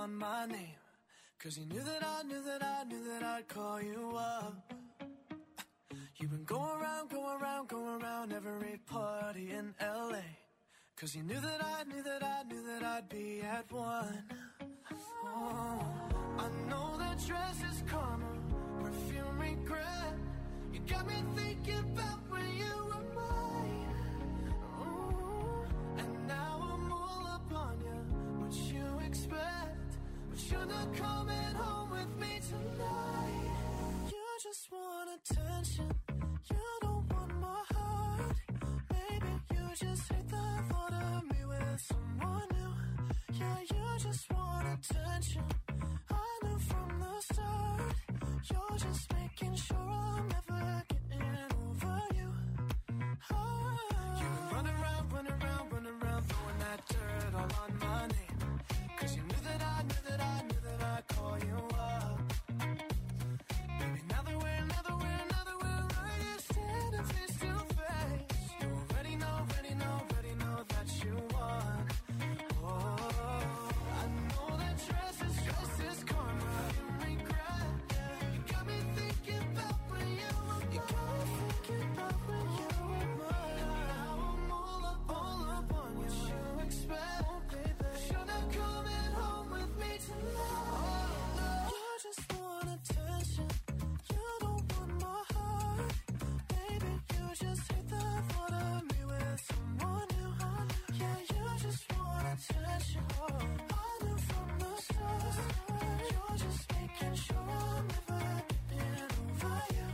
on my name. Cause you knew that I knew that I knew that I'd call you up. You've been going around every party in LA. Cause you knew that I knew that I knew that I'd be at one. Oh, I know that dress is karma, perfume regret. You got me thinking about when you were mine. Oh, and now I'm all up on you. What you expect? But you're not coming home with me tonight. You just want attention. You don't want my heart. Maybe you just hate the thought of me with someone new. Yeah, you just want attention. I knew from the start. You're just making sure I'm never getting over you. Oh. You've been running around, throwing that dirt all on my name. Cause you knew that I knew that I knew that I'd call you up. Baby, now that we're right here standing face to face. You already know that you won. Oh, I know that dress is karma, regret. You got me thinking about when you were mine. You got me thinking about when you were mine. Now I'm all up on what you expect. Oh, baby, you're not coming home with me tonight. Oh, no. You just want attention. You don't want my heart. Baby, you just hate the thought of me with someone new. Yeah, you just want attention. I knew from the start. You're just making sure I'm never getting over you.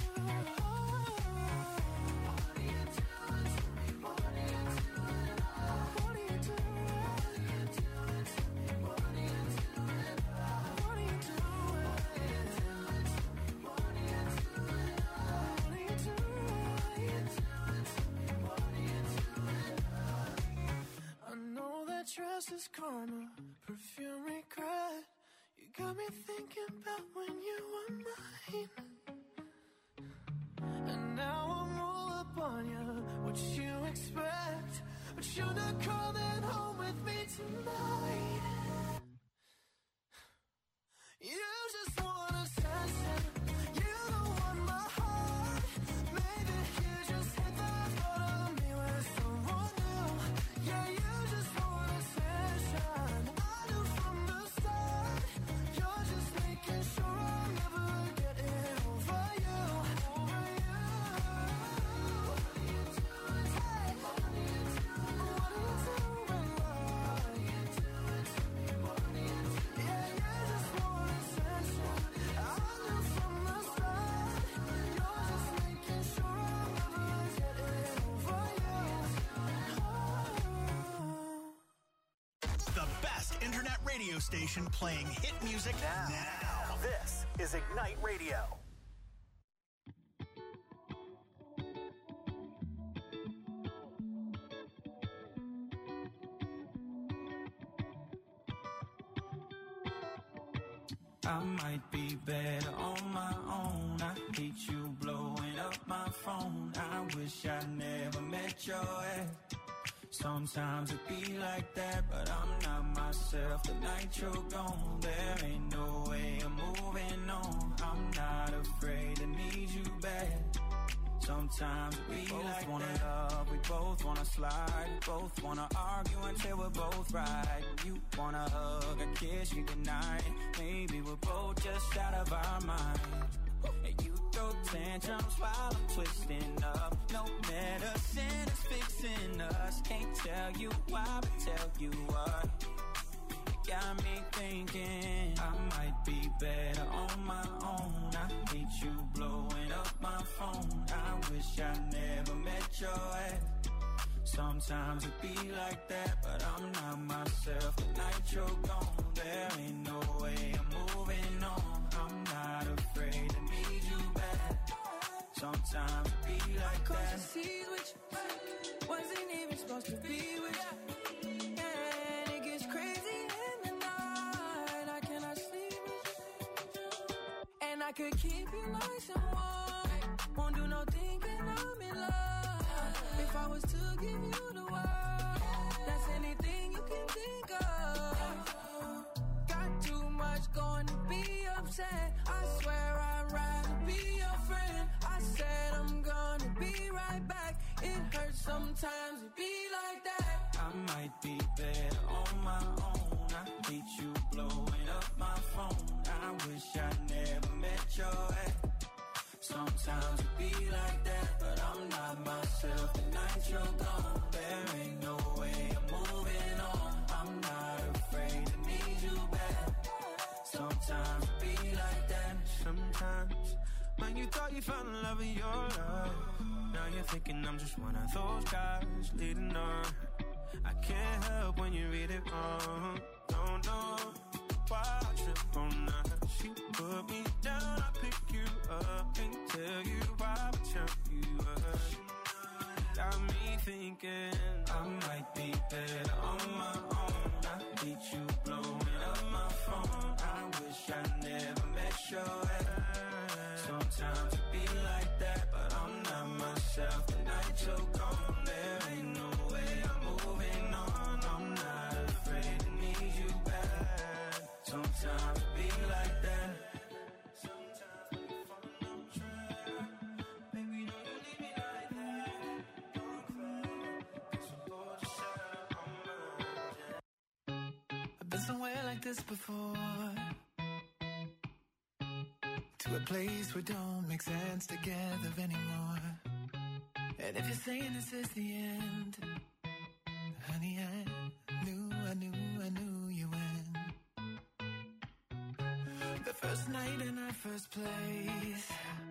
What are you doing to me? What are you doing? What are you doing? What are you doing to me? What are you doing? What are you doing? What are you doing to me? What are you doing? What are you doing? I know that dress is karma, perfume regret. You got me thinking about when you were mine. And now I'm all up on you. What you expect? But you're not coming home with me tonight. You just want attention. You don't want my heart. Maybe you just hate the thought of me with someone new. Yeah, you just want attention. I knew from the start. You're just making sure I'm never getting over you. Over you. What are you doing? Hey, what are you doing? What are you doing? What are you doing to me? What are you doing? Yeah, you just want attention. I knew from the start. You're just making sure I'm never getting over you. Oh. The best internet radio station playing hit music now. This is Ignite Radio. I might be better on my own. I hate you blowing up my phone. I wish I never met your ex. Sometimes it be like that, but I'm not myself the night you're gone. There ain't no way I'm moving on. I'm not afraid to need you back. Sometimes we like wanna that. Love, we both wanna slide, we both wanna argue until we're both right. You wanna hug and kiss you goodnight. Maybe we're both just out of our mind. And you throw tantrums while I'm twisting up. No medicine is fixing us. Can't tell you why, but tell you what. Got me thinking I might be better on my own. I hate you blowing up my phone. I wish I never met your ex. Sometimes it be like that, but I'm not myself the night you're gone. There ain't no way I'm moving on. I'm not afraid to need you back. Sometimes it be like that. Cause you see which wasn't even supposed to be with you. And it gets crazy in the night. I cannot sleep with you. And I could keep you nice and warm. Won't do no thinking I'm in love. If I was to give you the world, that's anything you can think of. Got said, I swear I'd rather be your friend. I said I'm gonna be right back. It hurts sometimes to be like that. I might be better on my own. I hate you blowing up my phone. I wish I never met your ex. Sometimes it be like that, but I'm not myself the night you're gone. There ain't no way I'm moving on. I'm not afraid to need you back. Sometimes it be like that. Sometimes when you thought you found the love of your life, now you're thinking I'm just one of those guys leading on. I can't help when you read it wrong. Don't know why I trip on that. She put me down, I pick you up. Can't tell you why I turn you up. Got me thinking I might be better on my own. I hate you blowing up my phone. I wish I never met your ex. Sometimes it be like that, but I'm not myself the night you're gone. There ain't no way I'm moving on. I'm not afraid to need you back. Sometimes it be like that. Sometimes we fall on track. Baby, don't you leave me like that. Don't cry, 'cause we're both just out on my. I've been somewhere like this before, to a place where don't make sense together anymore. And if you're saying this is the end, honey, I knew you when. The first night in our first place,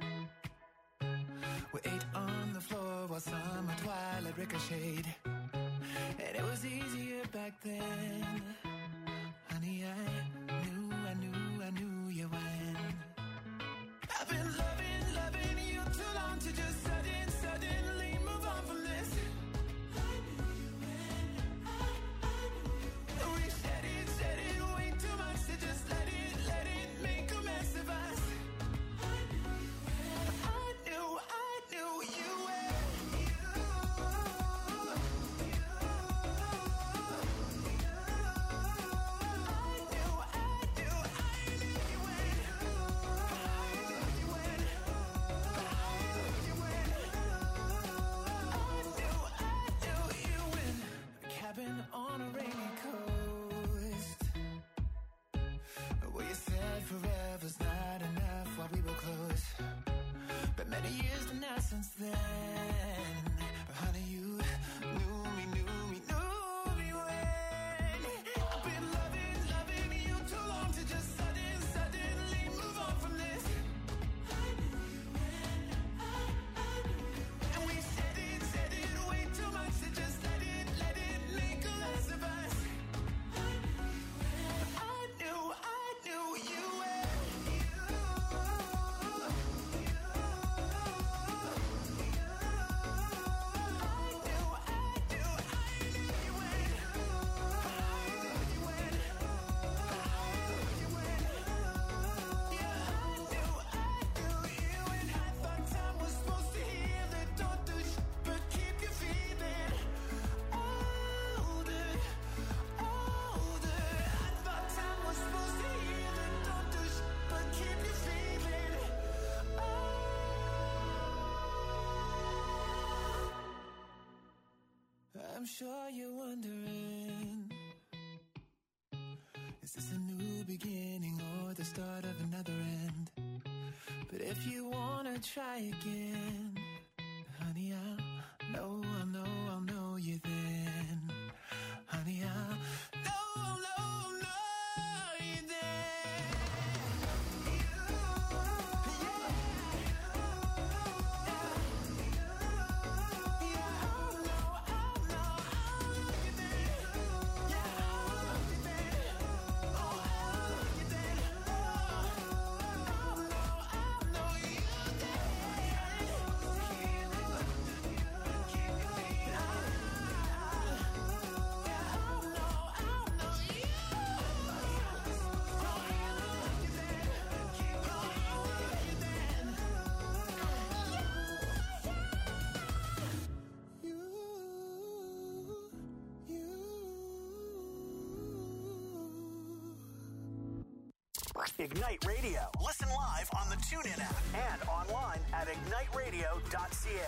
we ate on the floor while summer twilight ricocheted. And it was easier back then, honey, I knew you when. I've been loving you too long to just suddenly move on from this. I knew you when, I knew you when. We said it way too much to just let it make a mess of us. I knew you when, I knew you when. On a rainy coast, where you said forever's not enough while we were close. But many years now since then, but honey, you knew me when. I've been loving you too long to just suddenly move on from this. I knew you when, I knew you when. And we said it way too much to just let it make a mess of us. I knew you when, I knew you when. I'm sure you're wondering, is this a new beginning or the start of another end? But if you wanna try again, honey, I'll know you then. Honey, I'll know you then. Ignite Radio. Listen live on the TuneIn app And online at igniteradio.ca.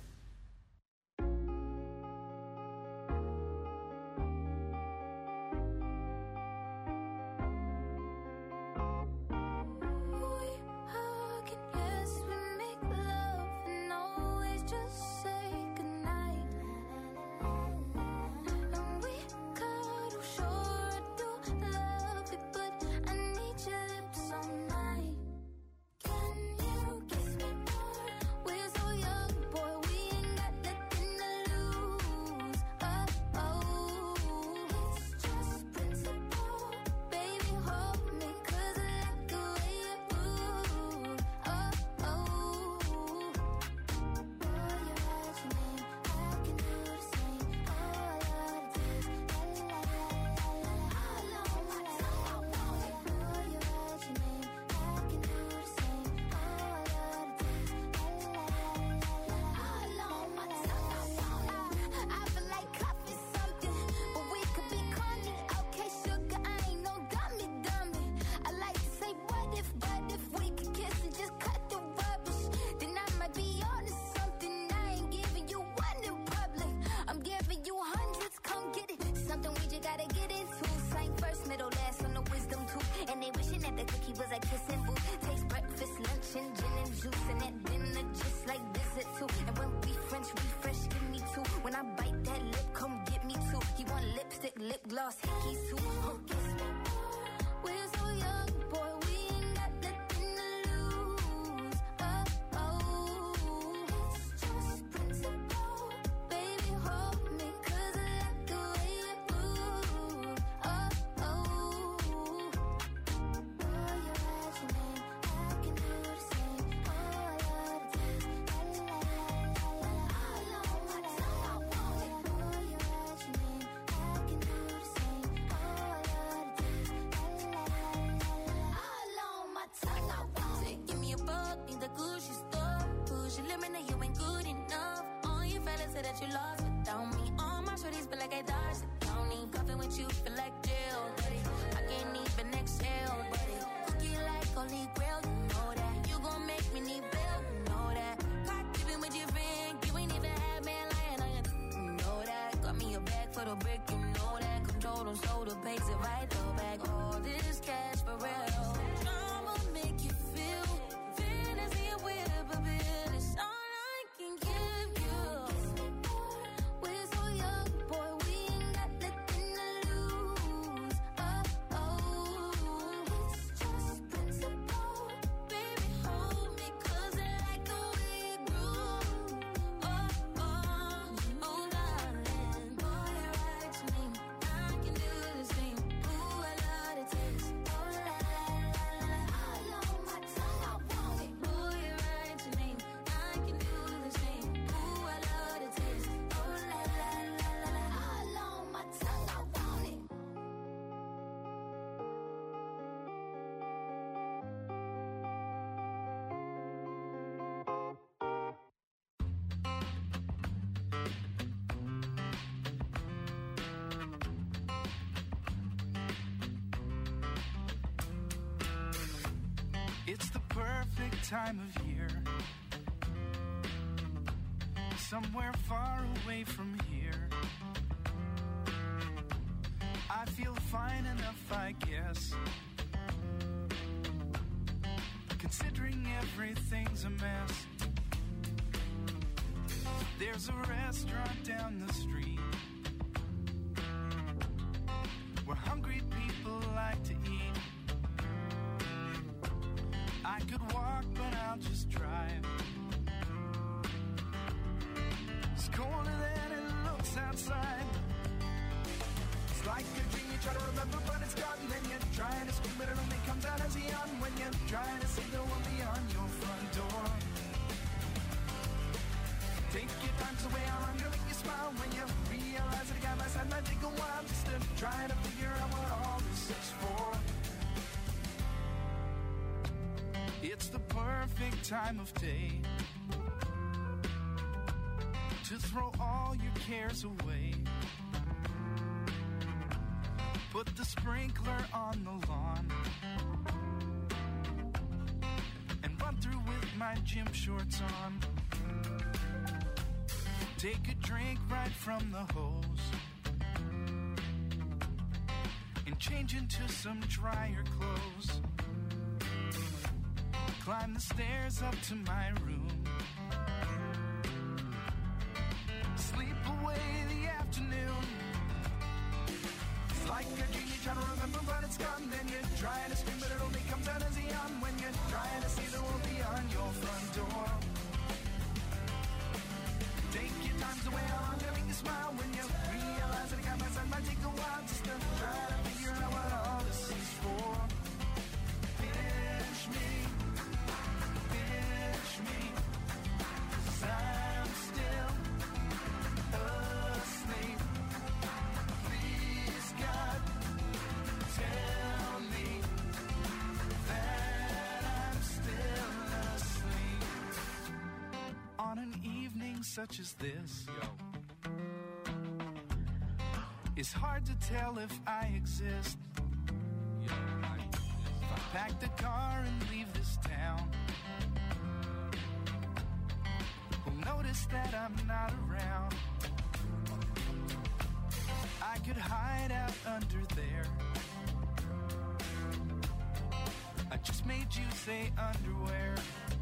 It's the perfect time of year. Somewhere far away from here. I feel fine enough, I guess. Considering everything's a mess. There's a restaurant down the street where hungry people like to eat. I could walk, but I'll just drive. It's colder than it looks outside. It's like a dream you try to remember, but it's gone. Then you're trying to scream, but it only comes out as a yawn when you're trying to see the one beyond your front door. Take your time to weigh how long to make you smile when you realize that a guy by side might take a while just to try to figure out what all this is for. It's the perfect time of day to throw all your cares away. Put the sprinkler on the lawn gym shorts on. Take a drink right from the hose and change into some drier clothes. Climb the stairs up to my room. Sleep away the afternoon. It's like a dream you're trying to remember, but it's gone. Then you're trying to scream, but it only comes out as a yawn. When you're trying to see the world beyond your front door. Take your times away, how long to make you smile. When you realize that it got my side, might take a while just to try to figure out what all this is for. Pinch me, 'cause I'm still asleep. Please, God, tell me that I'm still asleep. On an evening such as this, it's hard to tell if I exist. If I pack the car and leave this town, who'll notice that I'm not around? I could hide out under there. I just made you say underwear.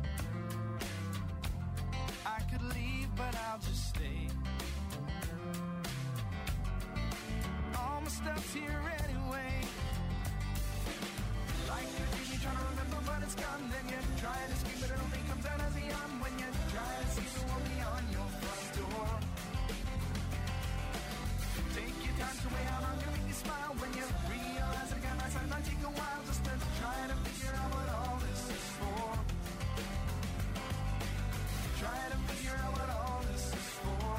I could leave, but I'll just stay. All my stuff's here anyway. Like a dream you're trying to remember, but it's gone. Then you try to scream, but it only comes out as a yawn. When you try to see the world beyond your front door. Take your time to weigh how long to make you smile. When you realize that it got my side, might take a while just to try to figure out what all this is for. Try to figure out what all this is for.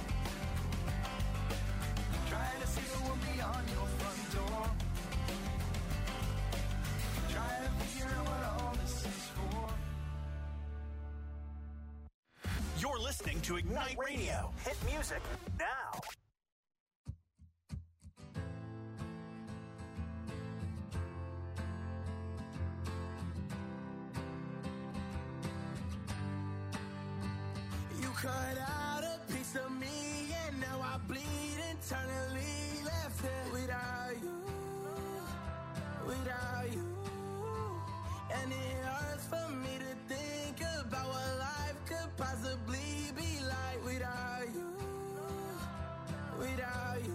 Try to see the world beyond your front door. Try to figure out what all this is for. You're listening to Ignite Radio. Hit music now. Cut out a piece of me and now I bleed internally. Left here without you, without you. And it hurts for me to think about what life could possibly be like without you, without you.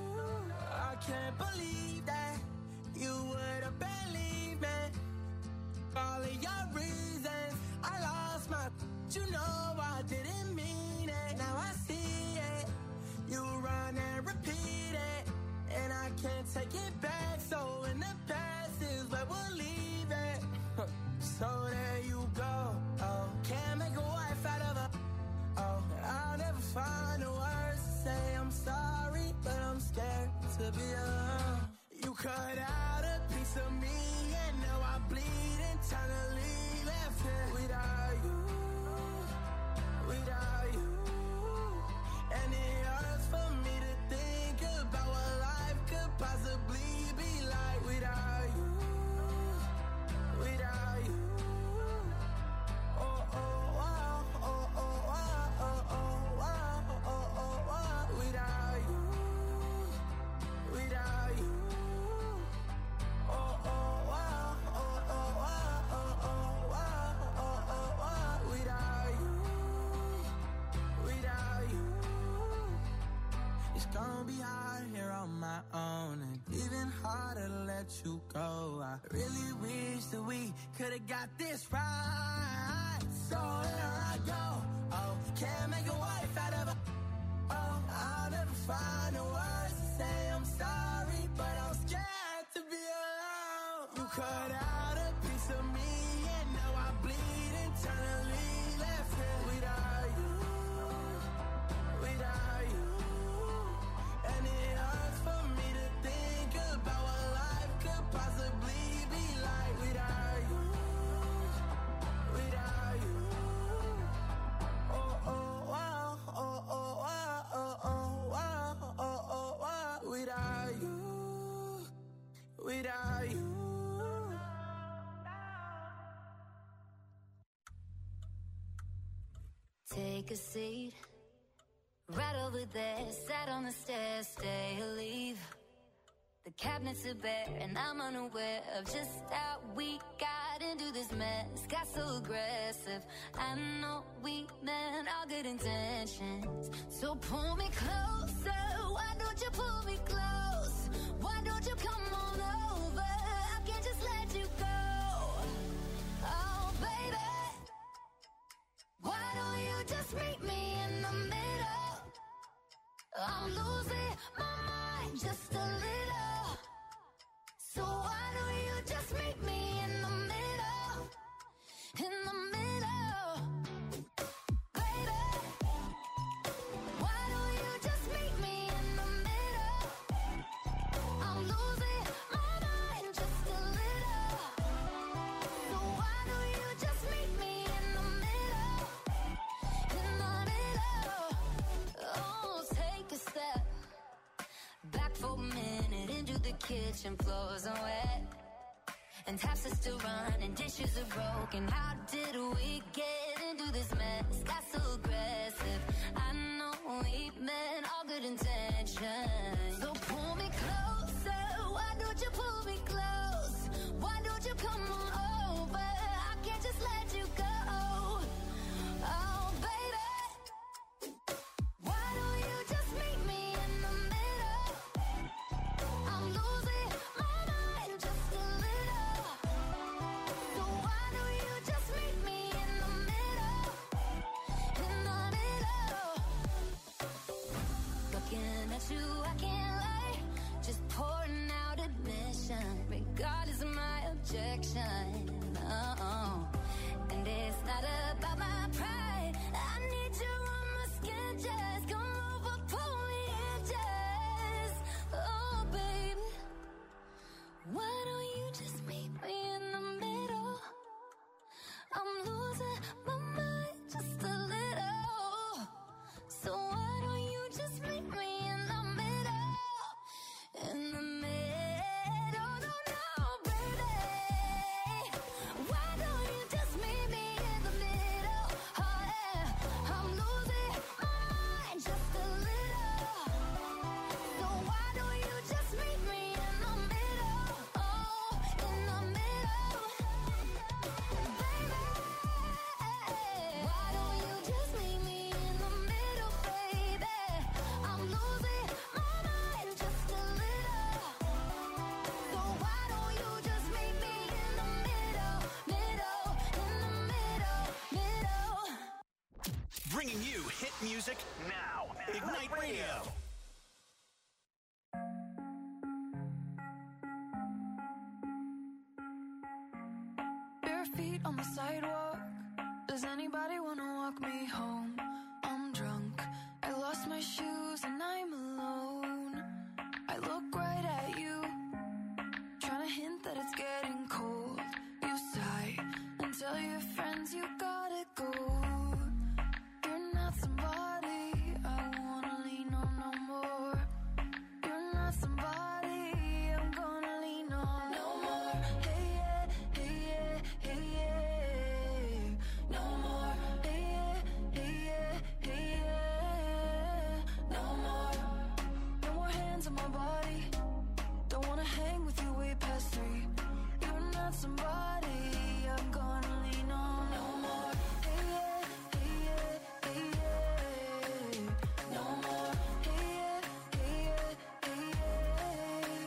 I can't believe that you would have believed me. All of your reasons, I lost my, you know I didn't mean it. Now I see it. You run and repeat it, and I can't take it back. So in the past is where we'll leave it. So there you go. Oh, can't make a wife out of her. Oh, I'll never find the words to say I'm sorry, but I'm scared to be alone. You cut out a piece of me, and now I bleed internally. Left here without you, without you. And it hurts for me to think about what life could possibly be like without you, without you. Oh, oh, oh, oh, oh, oh, oh, oh, oh, oh, oh, without you, without you. Oh, oh, oh, oh, oh, oh, oh, oh, oh, oh, oh, without you, without you. It's gonna be hard here on my own, and even harder to let you go. I really wish that we could've got this right. So here I go. Oh, can't make a wife out of a. Oh, I'll never find the words to say I'm sorry, but I'm scared to be alone. You cut out a piece of me, and now I bleed internally. Left here without you, without you. And it hurts for me to think about what life could possibly be like without you, without you. Oh, oh, oh, oh, oh, oh, oh, oh, oh, oh, oh, without you, without you. take a seat. Right over there, sat on the stairs, stay or leave. The cabinets are bare and I'm unaware of just how we got into this mess. Got so aggressive. I know we meant all good intentions. So pull me closer. Why don't you pull me close? Why don't you come on over? I can't just let you go. Oh, baby. Why don't you just meet me in the middle? I'm losing my mind just a little. So why don't you just meet me in the middle? In the middle. Baby. Why don't you just meet me in the middle? I'm losing my mind just a little. So why don't you just meet me in the middle? In the middle. Oh, take a step back for a minute into the kitchen, floors are wet, and taps are still running, dishes are broken. How did we get into this mess? Got so aggressive. I know we meant all good intentions. So pull me closer. Why don't you pull me close? Why don't you come on over? I can't just let you go. Oh, baby. Why don't you just meet me in the middle? I'm losing my mind just a little. So why don't you just meet me in the middle? In the middle. Looking at you, I can't lie. Just pouring out admission, regardless of my objection. Oh, and it's not about my pride. I need you on my skin, just come over, pull me in, just. Oh, baby, why don't you just meet me in the middle? I'm losing my mind just a little. So why don't you just meet me in the middle? In the middle, no, baby. Why don't you just meet me in the middle? Oh, yeah. I'm losing my mind just a little. So why don't you just meet me in the middle? Oh, in the middle. Baby, why don't you just meet me in the middle, baby? I'm losing my mind just a little. So why don't you just meet me in the middle, middle, in the middle, middle. Bringing you hit music now. Ignite Radio. Bare feet on the sidewalk. Does anybody wanna walk me home? I'm drunk. I lost my shoes and I'm alone. I look right at you, trying to hint that it's getting cold. You sigh and tell your friends you gotta go. You're not somebody I wanna lean on no more. You're not somebody I'm gonna lean on no more. Hey yeah, hey yeah, hey yeah. No more. Hey yeah, hey yeah, hey yeah. No more. No more hands on my body. Don't wanna hang with you way past 3. You're not somebody I'm gonna lean on no more. Hey yeah, hey yeah, hey yeah. No more. Hey yeah, hey yeah, hey yeah.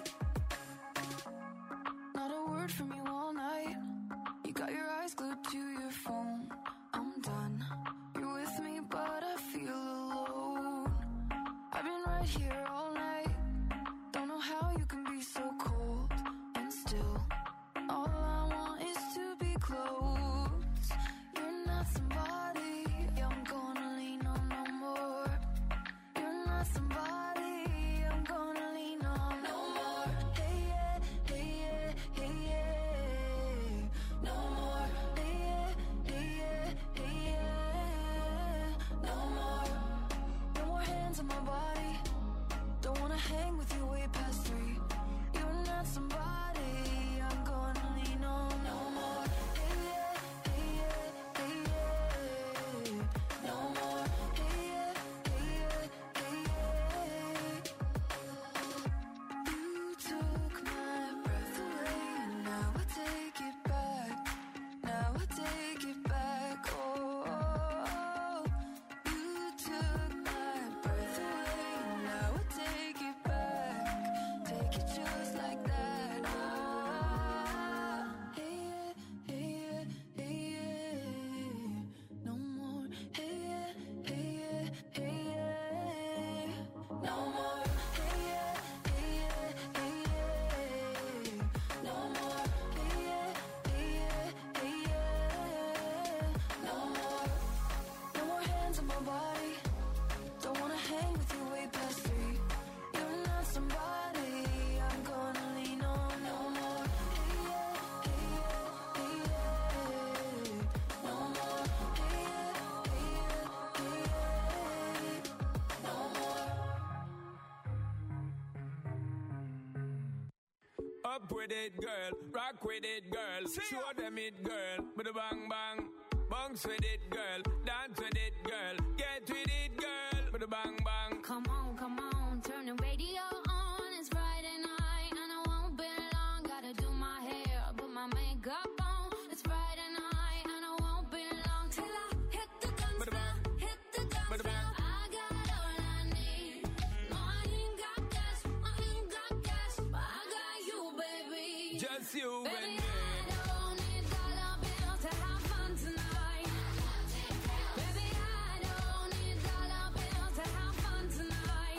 Not a word from you all night. You got your eyes glued to your phone. I'm done. You're with me, but I feel alone. I've been right here all night. Don't know how you can be so cold. And still, all I want is to be close. You're not somebody I'm gonna lean on no more. You're not somebody I'm gonna lean on no more. Hey yeah, hey yeah, hey yeah. No more. Hey yeah, hey yeah, hey yeah. No more. No more hands on my body. Up with it, girl. Rock with it, girl. Show them it, girl. With a bang bang. Bounce with it, girl. Dance with it, girl. Get with it, girl. With a bang bang. Come on, turn the radio on. It's Friday night and I won't be long. Gotta do my hair, put my makeup on. It's Friday night and I won't be long till I hit the dance floor, hit the dance floor. I got all I need. No, I ain't got cash, but I got you, baby. Just you Baby, and me. I don't need dollar bills to have fun tonight. Baby, I don't need dollar bills to have fun tonight.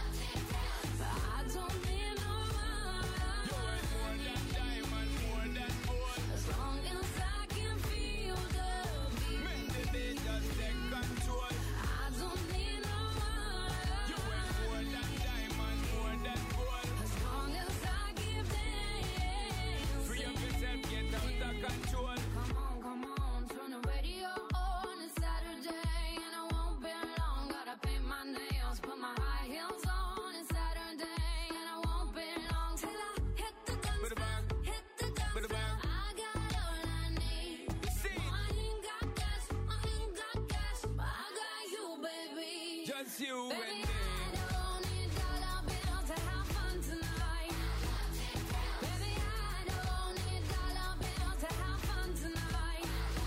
But I don't need no money. You're worth more than diamond, more than gold. As long as I can feel the beat. Make the day just take control. I don't need no money. You're worth more than diamond, more than gold. As long as I give them. Free up yourself, get out of control. Come on, turn the radio on. It's Saturday and I won't be long. Gotta paint my nails, put my high heels on. It's Saturday and I won't be long till I hit the dance With a bang. floor, hit the dance With a floor. bang. I got all I need. See. No, I ain't got cash, but I got you, baby. Just you and Baby, me. I don't need dollar bills to have fun tonight. Baby, I don't need dollar bills to have fun tonight.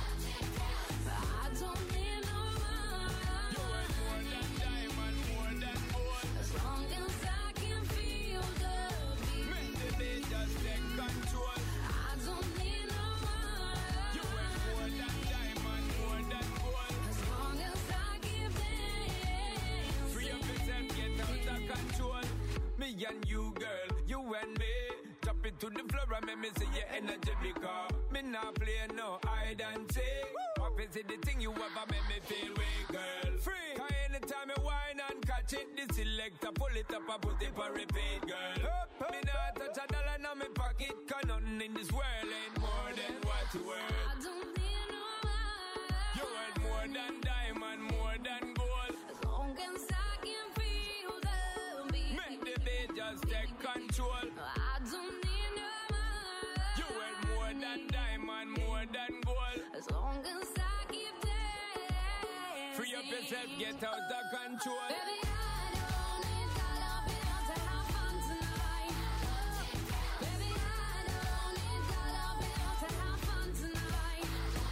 But I don't need no money. You're worth more than diamond, more than gold. As long as I can feel the beat. Make the day just take control. I don't need no money. You're worth more than diamond, more than gold. As long as I give them. Free up yourself, get out of control. Me and you, girl, you and me. Drop it to the floor and make me see your energy because me not play no hide and seek. What is it the thing you ever make me feel weak, girl? Free. Cause anytime you whine and catch it, the selector pull it up and put it for repeat, girl. Me not touch a dollar in my pocket, cause nothing in this world ain't more than what you worth. I don't need no money. You worth more than diamond, more than gold. As long as I can feel the beat. Make the beat just take control. I don't need no money. You worth more than diamond, more than gold. As long as I keep dancing. Free up yourself, get out of control. Baby, I don't need dollar bills to have fun tonight. Baby, I don't need dollar bills to have fun tonight.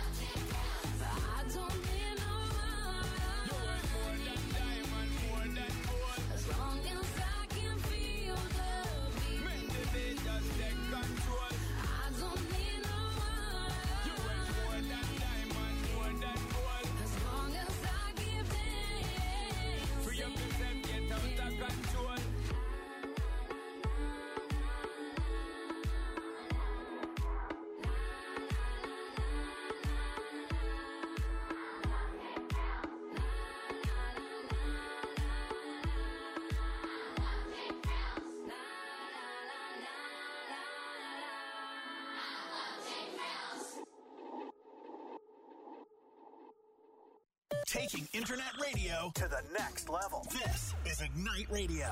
But I don't need no You money. worth more than diamond, more than gold. As long as I can feel the beat. Make the day just take control. I don't need no You worth money. more than diamond, more than gold. As long as I give them. Free up yourself, get out of control. Taking internet radio To the next level. This is Ignite Radio.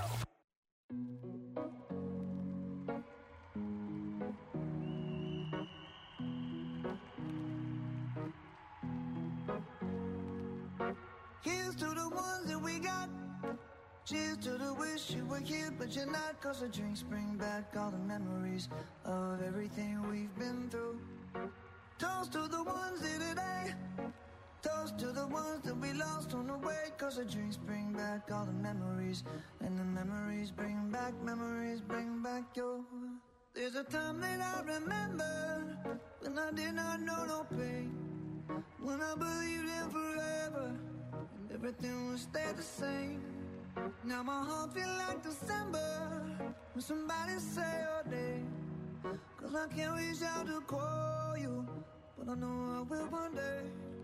Here's to the ones that we got. Cheers to the wish you were here, but you're not. Cause the drinks bring back all the memories of everything we've been through. Toast to the ones here today. Toast to the ones that we lost on the way. Cause the drinks bring back all the memories. And the memories bring back your. There's a time that I remember when I did not know no pain. When I believed in forever and everything would stay the same. Now my heart feel like December when somebody say your name. Cause I can't reach out to call you, but I know I will one day.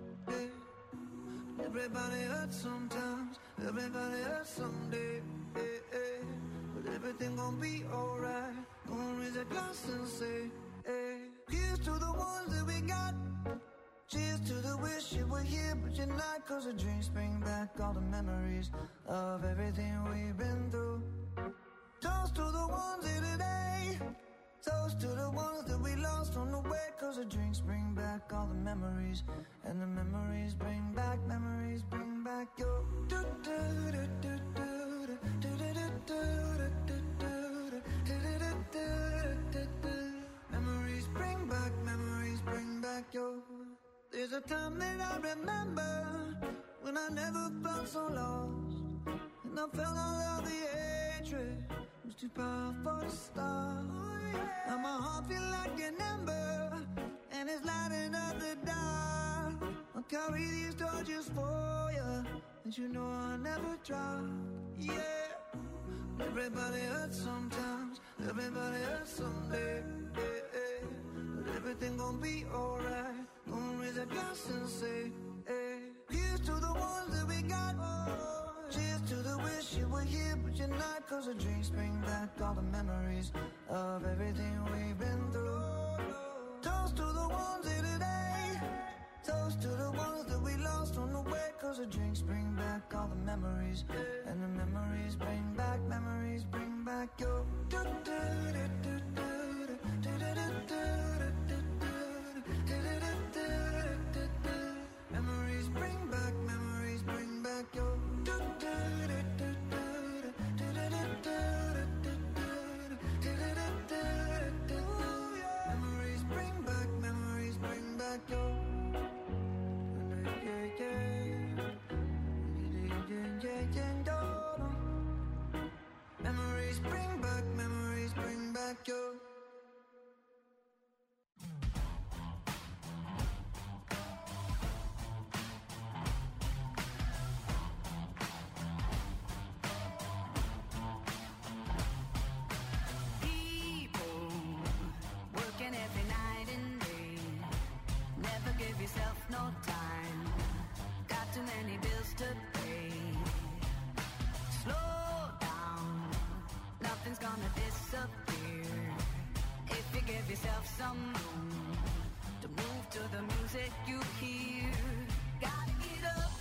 Yeah. Everybody hurts sometimes, everybody hurts someday. But everything gon' be alright. Gonna raise a glass and say, hey. Here's to the ones that we got. Cheers to the wish you were here, but you're not. Cause the drinks bring back all the memories of everything we've been through. Toast to the ones here today. Toast the drinks bring back all the memories, and the memories bring back your. Memories bring back your. There's a time that I remember when I never felt so lost, and I felt all of the hatred was too powerful to stop. Now my heart feel like an ember, and it's lighting up the dark. I'll carry these torches for you, and you know I'll never drop. Yeah, everybody hurts sometimes, everybody hurts someday. But everything gon' be alright. Gonna raise a glass and say, hey, here's to the ones that we got. Cheers to the wish you were here, but you're not. Cause the drinks bring back all the memories of everything we've been through. Toast to the ones here today. Toast to the ones that we lost on the way. Cause the drinks bring back all the memories, and the memories bring back your. Memories bring back your. Memories bring back your. Memories bring back your. Yourself no time, got too many bills to pay. Slow down, nothing's gonna disappear if you give yourself some room to move to the music you hear. Gotta get up,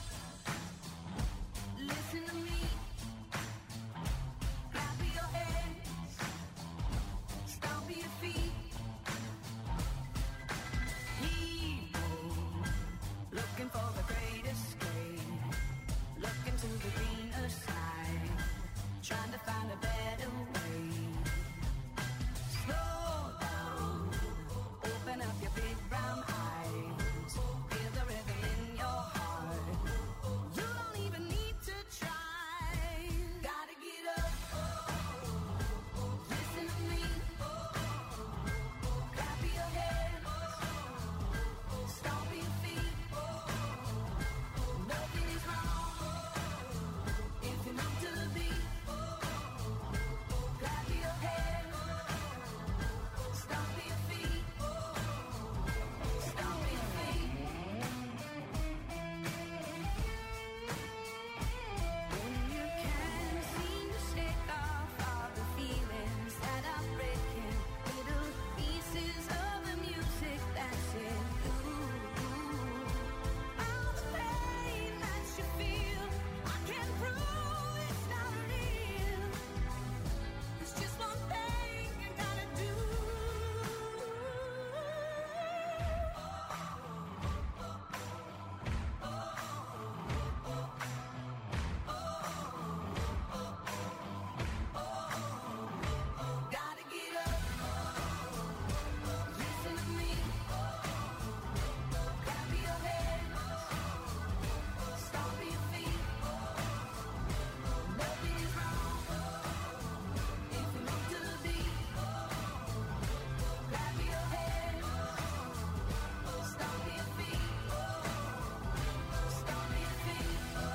listen to me, clap your hands, stomp your feet. Looking for the great escape, looking to the greener side, trying to find a better way. Slow down, open up your big brown eyes, feel the rhythm in your heart. You don't even need to try. Gotta get up, listen to me, clap your hands, stomp your feet. Nothing is wrong if you move to the beat. Clap your hands, stomp your feet, stomp your feet. When you can't seem to shake off all the feelings that are breaking, little pieces of the music that's in you. All the pain that you feel, I can't prove it's not real. It's just one thing you gotta do. Gotta get up, listen to me, clap your hands, stomp your feet. Nothing is wrong if you move to the beat. Clap your hands, stomp your feet, stomp your feet,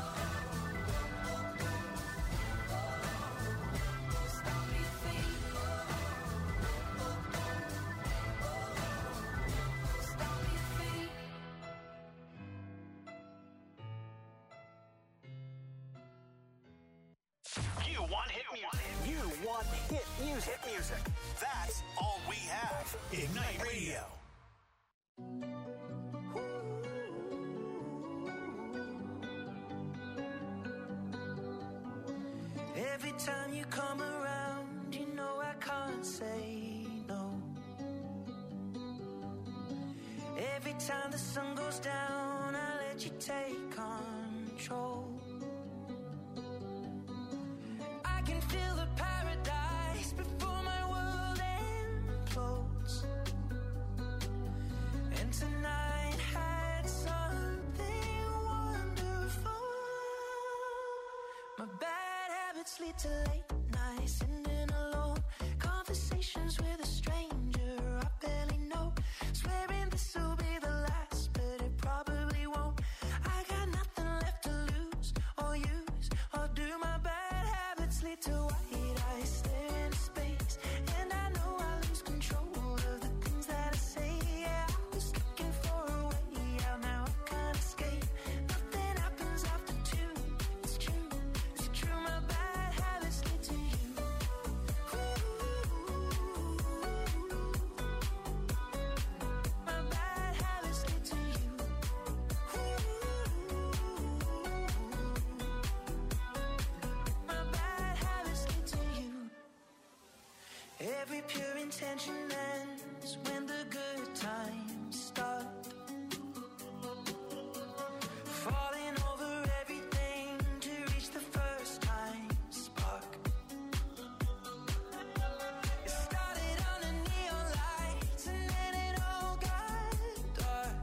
stomp your feet, stomp your feet. You want hit music. You want hit music. Hit music. That's all we have. Ignite Radio. Every time you come around, you know I can't say no. time the sun goes down, I let you take control. I can feel the paradise before my world implodes. And tonight had something wonderful. My bad habits lead to late nights, sitting alone, conversations with a stranger I barely know, swearing this will be the last, but it probably won't. I got nothing left to lose or use or do. My bad habits lead to white eyes staring into space, and I know I lose control of the things that I say. Yeah, I was looking for a way out, now I can't escape. Nothing happens after two. It's true, it's true. My bad habits lead to you. My bad habits lead to you. My bad habits lead to you. Every pure intention ends when the good times start. Falling over everything to reach the first time spark. It started on the neon lights and then it all got dark.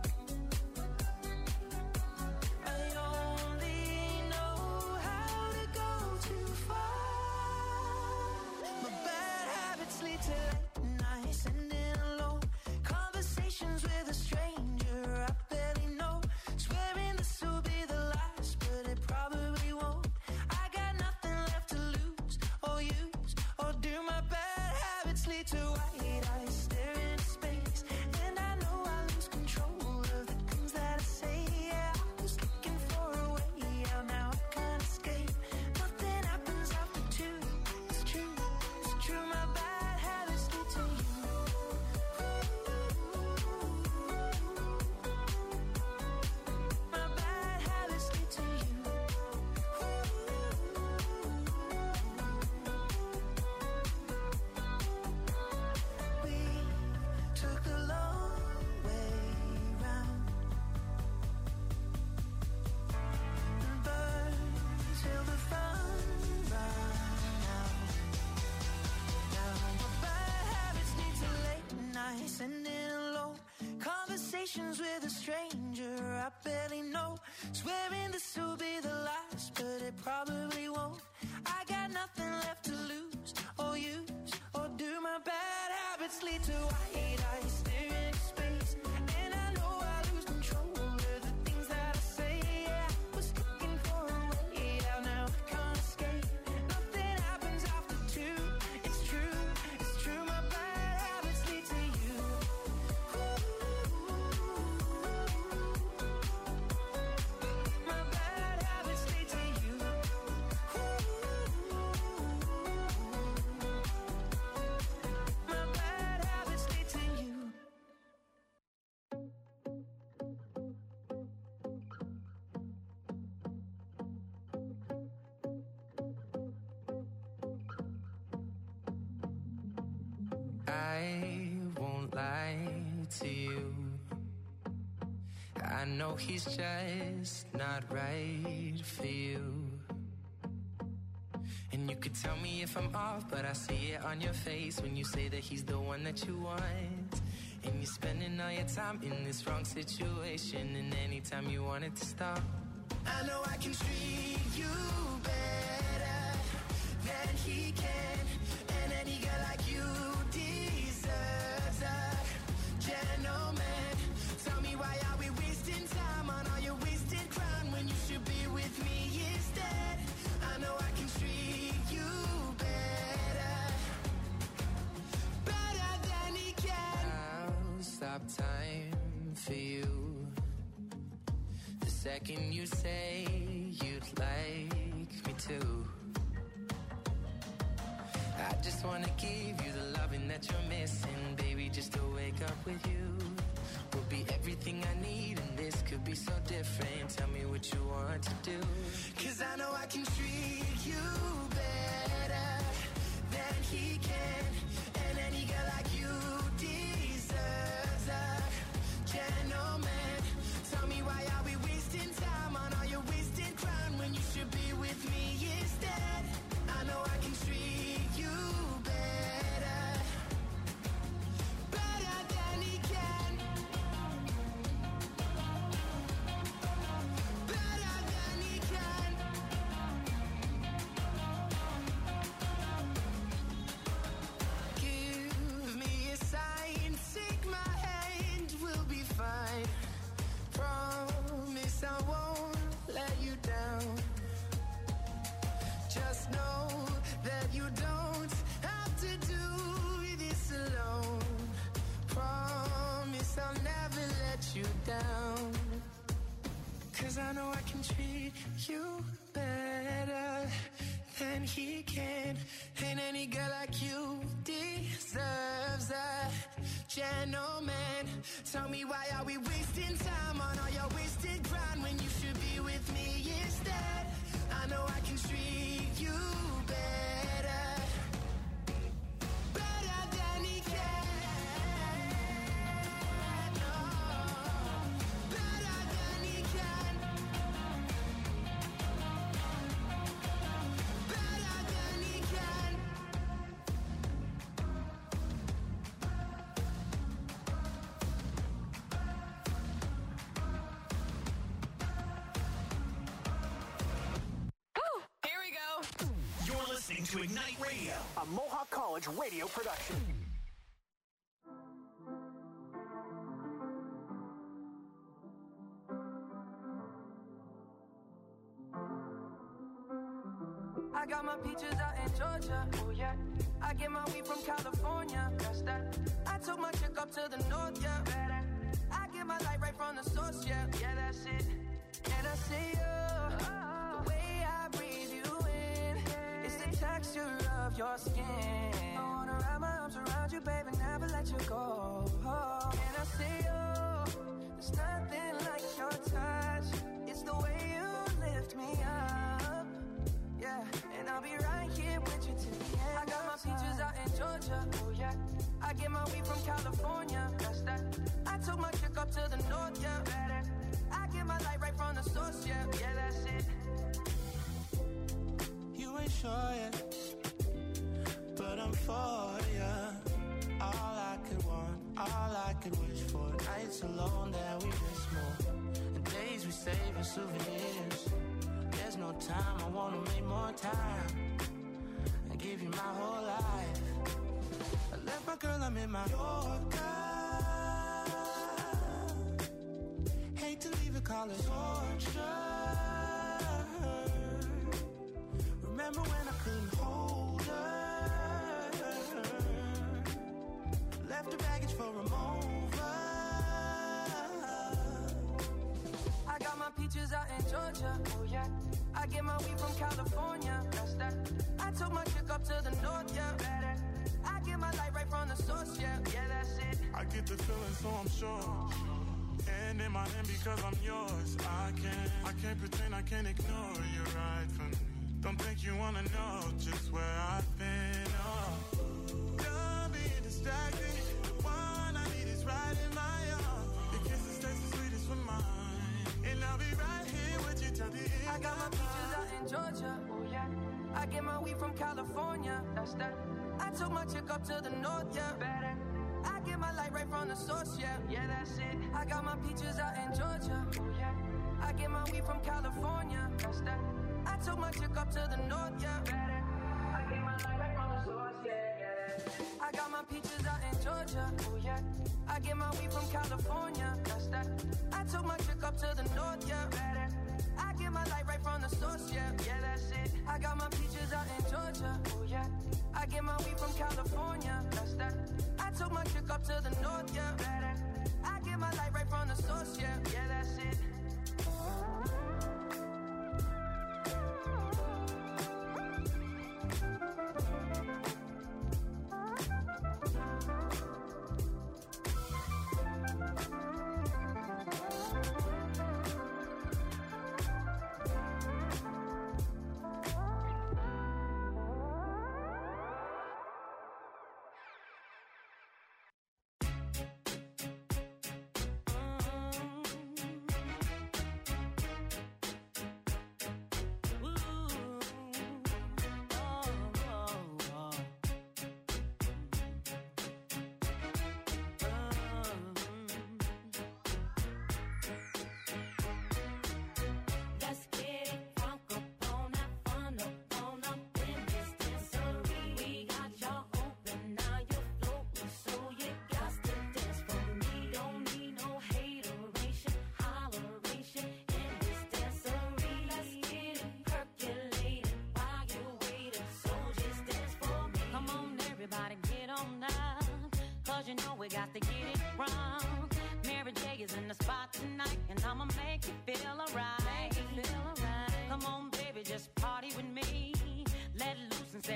I only know how to go too far. My bad habits lead to late nights, sitting alone, conversations with a stranger I barely know, swearing this will be the last, but it probably won't. I got nothing left to lose or use or do. My bad habits lead to white eyes staring into space, and I know I lose control of the things that I say. Yeah, I was looking for a way out, now I can't escape. Nothing happens after two. It's true, it's true. My bad habits lead to you. My bad habits lead to you. We took the long way round and burned till the fun ran out. Now my bad habits lead to late nights, sitting alone, conversations with a stranger I barely know, swearing this will be the last, but it probably won't. I got nothing left to lose or use or do. My bad habits lead to white eyes staring into space, and I know I lose control of the things that I say. Yeah, I was looking for a way out, now I can't escape. Nothing happens after two. It's true, it's true. My bad habits lead to you. My bad habits lead to you. My bad habits lead to you. I won't lie to you. I know he's just not right for you. And you could tell me if I'm off, but I see it on your face when you say that he's the one that you want. And you're spending all your time in this wrong situation, and anytime you want it to stop, I know I can treat you better than he can, and any girl like you deserves a gentleman. Tell me, why are we wasting time on all your wasted crown when you should be with me instead? I know I can treat you better, better than he can. I'll stop time for you the second you say you'd like me to. I just wanna give you the loving that you're missing, baby. Just to wake up with you will be everything I need, and this could be so different. Tell me what you want to do, 'cause I know I can treat you better than he can, and any girl like you deserves a gentleman. I'll never let you down. 'Cause I know I can treat you better than he can. And any girl like you deserves a gentleman. Tell me, why are we wasting time on all your wasted grind when you should be with me instead? I know I can treat you better, better than he can. Oh, better than he can. Better than he can. Here we go. You're listening to Ignite Radio, a Mohawk College radio production. I got my peaches out in Georgia. Oh yeah. I get my weed from California. That's that. I took my chick up to the north, yeah. Better. I get my light right from the source, yeah. Yeah, that's it. And I see you. The way I breathe you in. It's the texture of your skin. I wanna wrap my arms around you, baby, never let you go. And I see you. There's nothing like your touch. It's the way you lift me up. Yeah, and I'll be right here with you till the end. I got my peaches out in Georgia. Oh yeah. I get my weed from California. That's that. I took my chick up to the north, yeah. Better. I get my light right from the source, yeah. Yeah, that's it. You ain't sure yet, but I'm for ya. All I could want, all I could wish for. Nights alone that we miss more, and days we save as souvenirs. There's no time, I wanna make more time and give you my whole life. I left my girl, I'm in my Yorker. Hate to leave it, call it torture. Remember when I couldn't hold her? Left the baggage for a mover. I got my peaches out in Georgia. Oh yeah. I get my weed from California. That's that. I took my chick up to the north, yeah. Better. I get my light right from the source, yeah. Yeah, that's it. I get the feeling, so I'm sure. And in my hand because I'm yours. I can't pretend, I can't ignore you right from me. Don't think you wanna know just where I've been. Oh, don't be distracted. The one I need is right in my arms. Your kisses taste the sweetest with mine, and I'll be right here with you till the end. I got my peaches out in Georgia. Oh yeah. I get my weed from California. That's that. I took my chick up to the north, yeah. Better. I get my light right from the source, yeah. Yeah, that's it. I got my peaches out in Georgia. Oh yeah. I get my weed from California. That's that. I took my chick up to the north, yeah. Better. I get my light right from the source, yeah. I got my peaches out in Georgia. Oh yeah. I get my weed from California. That's that. I took my chick up to the north, yeah. Better. I get my light right from the source, yeah. Yeah, that's it. I got my peaches out in Georgia. Oh yeah. I get my weed from California. That's that. I took my chick up to the north, yeah. Better. I get my light right from the source, yeah. Yeah, that's it.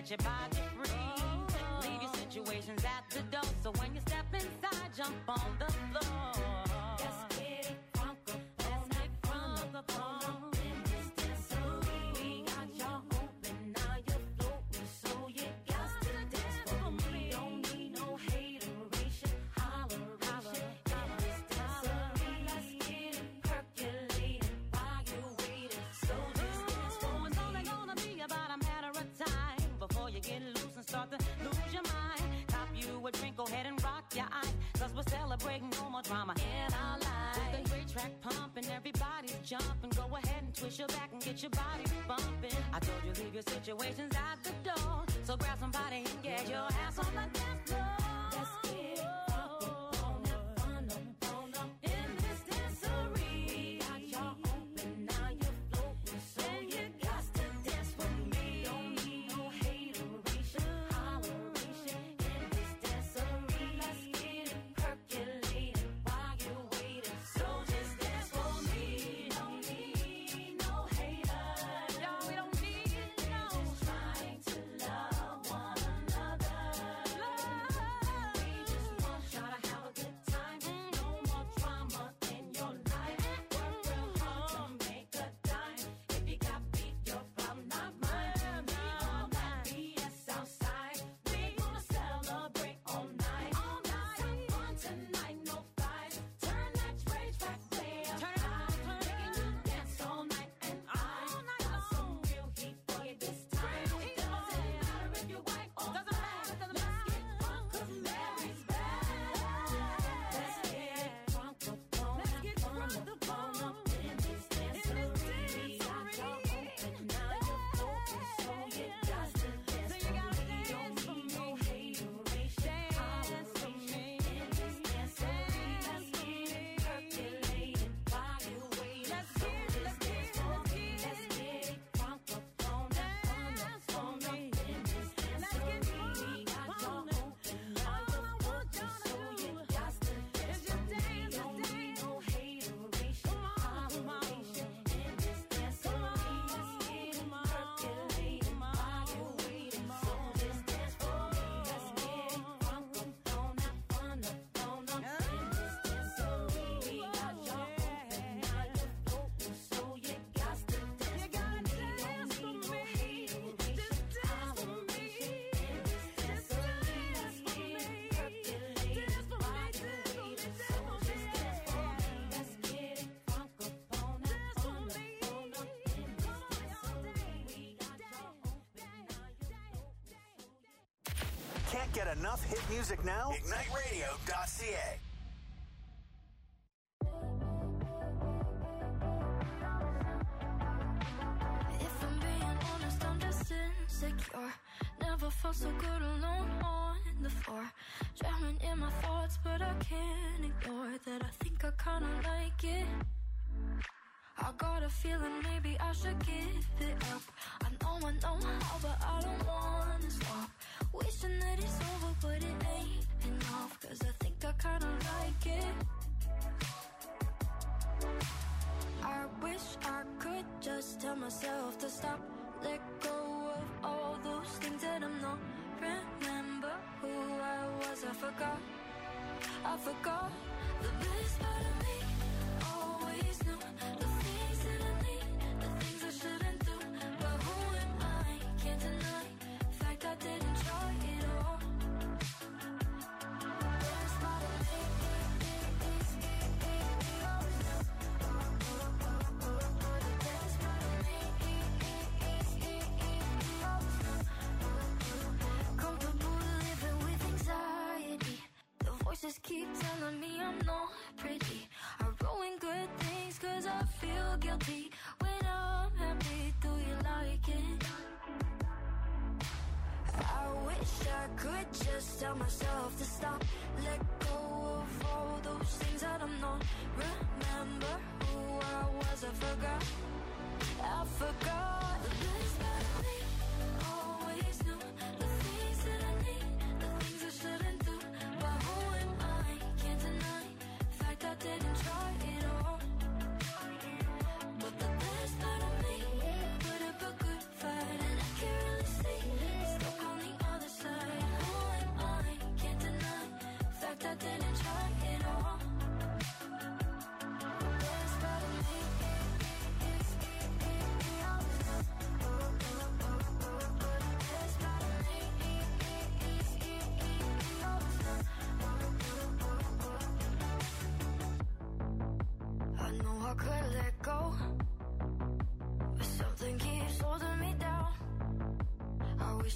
set your body free. Leave your situations at the door, so when you step inside, jump on the floor. Let's get it funky, let's get from the floor. In this dancery, we got y'all open, now you're floating, so you got to dance for me. Don't need no hateration, holleration. In this dancery, let's get it percolating while you're waiting. So just dance for me. It's only gonna be about a matter of time before you get loose and start to lose your mind. Cop you a drink, go ahead and rock your eyes, 'cause we're celebrating no more drama in our lives. With the great track pumping, everybody's jumping. Go ahead and twist your back and get your body bumping. I told you leave your situations at the door, so grab somebody and get your ass on the dance floor. Let's get it up, on up. In this dancery, got y'all open, now you're floating, so you got to dance with me. Don't need no hateration, holleration. In this dancery, let's get it percolating while you're waiting. So just dance for me. Don't need no haters. Y'all, we don't need no. Just trying to love one another. We just want y'all to have a good time. No more drama in your life. Work real hard to make a dime. If you got beat, your problem, not mine. We on that BS outside. We gonna celebrate all night. Let's have fun tonight, no fights. Turn that rage back way up high. Making you dance all night, and I got some real heat for you this time. Doesn't matter if you're white or black. Let's get drunk 'cause Mary's back. Let's get drunk upon up in this dancery. Got y'all open, now you're floating, so you got to dance for me. Don't need no hateration, holleration. In this dancery, let's get it percolating while you're waiting. Let's get it drunk upon up in this dancery. Got y'all open, now you're floating, so you got to dance for me. Don't need no hateration, holleration. In this dancery, let's get it percolating while you're waiting. So just dance for me. Let's get it drunk upon up in this dancery. Got y'all open, now you're floating, so you got to dance for me. Don't need no hateration, holleration. In this dancery, let's get it percolating while you're waiting. So just dance for me. Let's get it drunk upon up in this dancery. Got y'all open, now you're floating. Can't get enough hit music now? IgniteRadio.ca. If I'm being honest, I'm just insecure. Never felt so good alone on the floor. Drowning in my thoughts, but I can't ignore that. I think I kinda like it. I got a feeling maybe I should give it up. I know how, but I don't wanna stop. Wishing that it's over, but it ain't enough. 'Cause I think I kinda like it. I wish I could just tell myself to stop. Let go of all those things that I'm not. Remember who I was, I forgot. The best part of me always knew the things that I need, the things I shouldn't do. But who am I? Can't deny the fact I didn't try it all. The best part of me is always knew. The best part of me is always knew. Comfortable living with anxiety. The voices keep telling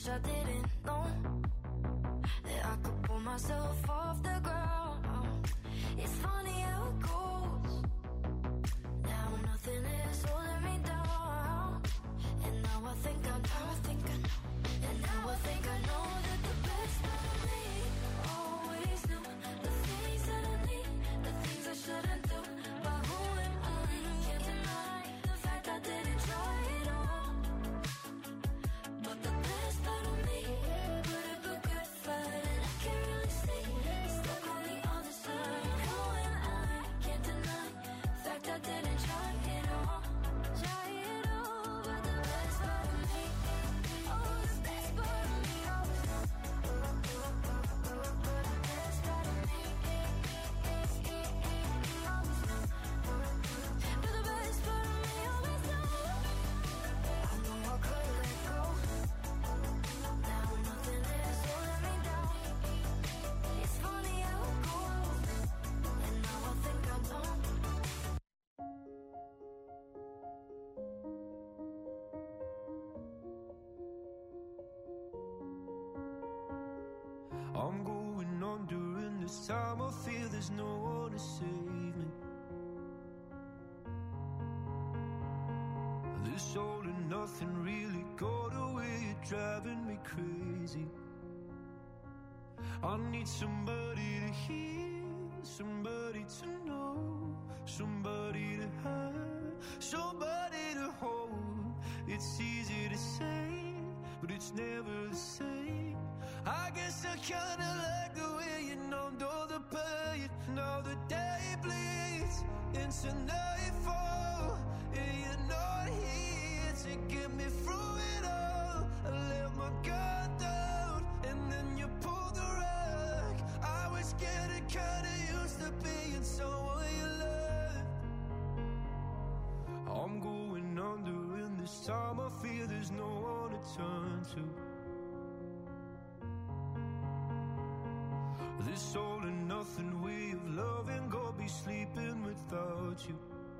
wish I didn't know that I could pull myself off the ground. It's funny how it goes. Now nothing is holding me down. And now I think I know, and now I think I know that the best part of me always knew the things that I need, the things I shouldn't do. But who am I? Can't deny the fact I didn't try it all. But the best part of me put up a good fight, and I can't really see it's stuck on the other side. Who am I? Can't deny the fact I didn't try it all. Try it all, but the best part of me, oh, the best part of me always knows. But the best part of me always knows. But the best part of me always knows. I know I could let go. Now nothing is holding me down. It's funny how it goes. And now I think I don't. I'm going on during this time. I feel there's no one to save me. This all and nothing really got away. You're driving me crazy. I need somebody to hear, somebody to know, somebody to have, somebody to hold. It's easy to say, but it's never the same. I guess I kinda like the way you numbed all the pain. Now the day bleeds into nightfall, and you're not here to get me through it all. I let my guard down, and then you pulled the rug. I was getting kinda used to being someone you loved. I'm going under, and this time I feel there's no one to turn to. This all and nothing way of loving, go be sleeping without you.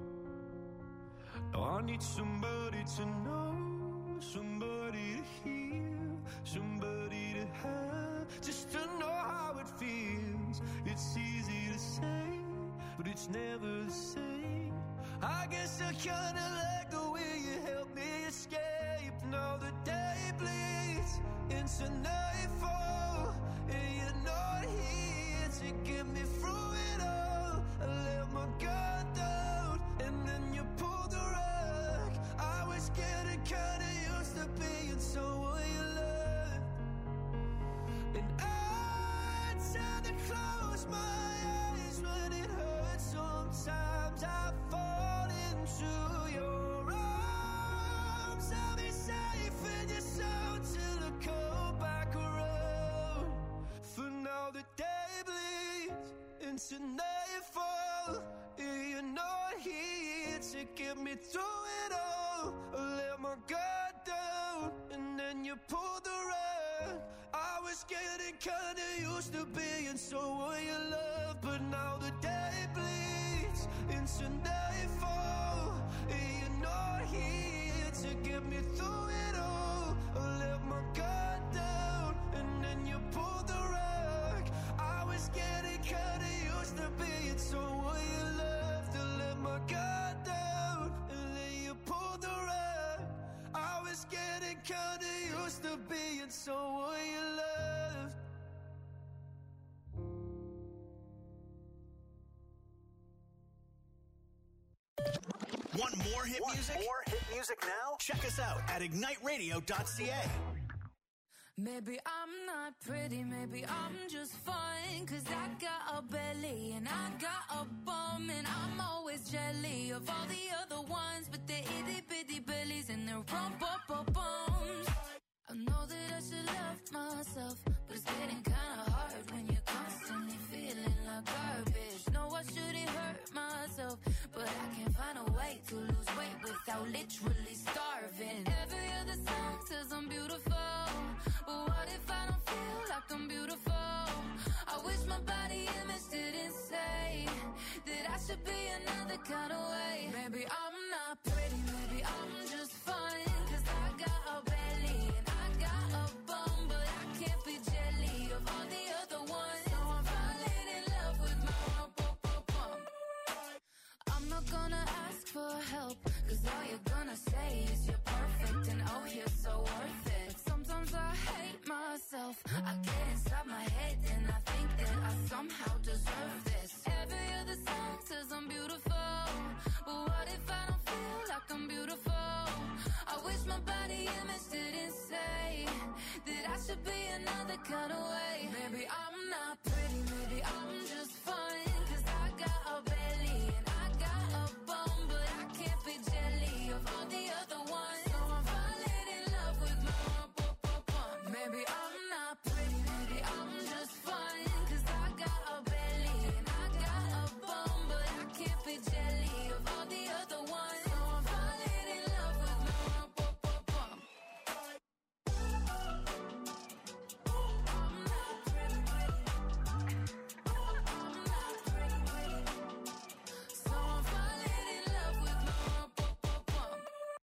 Now I need somebody to know, somebody to hear, somebody to have, just to know how it feels. It's easy to say, but it's never the same. I guess I kinda like the way you help me escape. Now the day bleeds into nightfall, and you're not here to get me through it all. I let my guard down, and then you pulled the rug. I was getting kinda used to being someone you loved. And I tend to close my eyes when it hurts. Sometimes I fall into your arms. I'll be safe in your soul till I come back around. For now the day bleeds into nightfall, and you're not here to get me through it all. I let my guard down, and then you pulled the rug. I was getting kinda used to being someone you love, but now the day bleeds into nightfall, and you're not here to get me through it all. I let my guard down, and then you pulled the rug. I was getting kinda used to being someone you loved. I let my guard down, and then you pulled the rug. I was getting kinda used to being someone you loved. Want more hit music? More hit music now? Check us out at igniteradio.ca. Maybe I'm not pretty, maybe I'm just fine. 'Cause I got a belly and I got a bum, and I'm always jelly of all the other ones with their itty bitty bellies and their rump-bump-bums. I know that I should love myself, but it's getting kinda hard when you're constantly feeling like garbage. No, I shouldn't hurt myself, but I can't find a way to lose weight without literally starving. Every other song says I'm beautiful, but what if I don't feel like I'm beautiful? I wish my body image didn't say that I should be another kind of way. Maybe I'm not pretty, maybe I'm just fine. 'Cause I got a belly and I got a bum. for help, cause all you're gonna say is you're perfect and oh, you're so worth it. But sometimes I hate myself. I get inside my head and I think that I somehow deserve this. Every other song says I'm beautiful, but what if I don't feel like I'm beautiful? I wish my body image didn't say that I should be another kind of way. Maybe I'm not pretty, maybe I'm just fine, cause I got a belly and I got a bum, but I can't be jelly of all the other ones. So I'm falling in love with my bum. Maybe I'm not pretty, maybe I'm just fine, cause I got a belly and I got a bum, but I can't be jelly of all the other ones. So I'm falling in love with my bum. So I'm falling in love with my bum.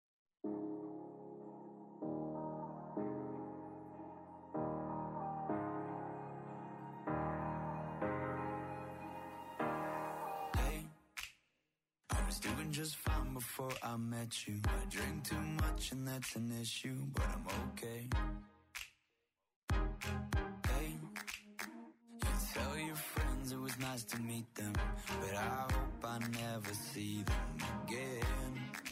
Hey, I was doing just fine before I met you. I drink too much and that's an issue, but I'm okay. Hey, you tell your friends it was nice to meet them, but I hope I never see them again.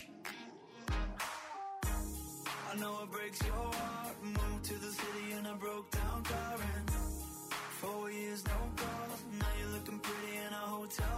I know it breaks your heart. Moved to the city and I broke down crying. 4 years, no calls. Now you're looking pretty in a hotel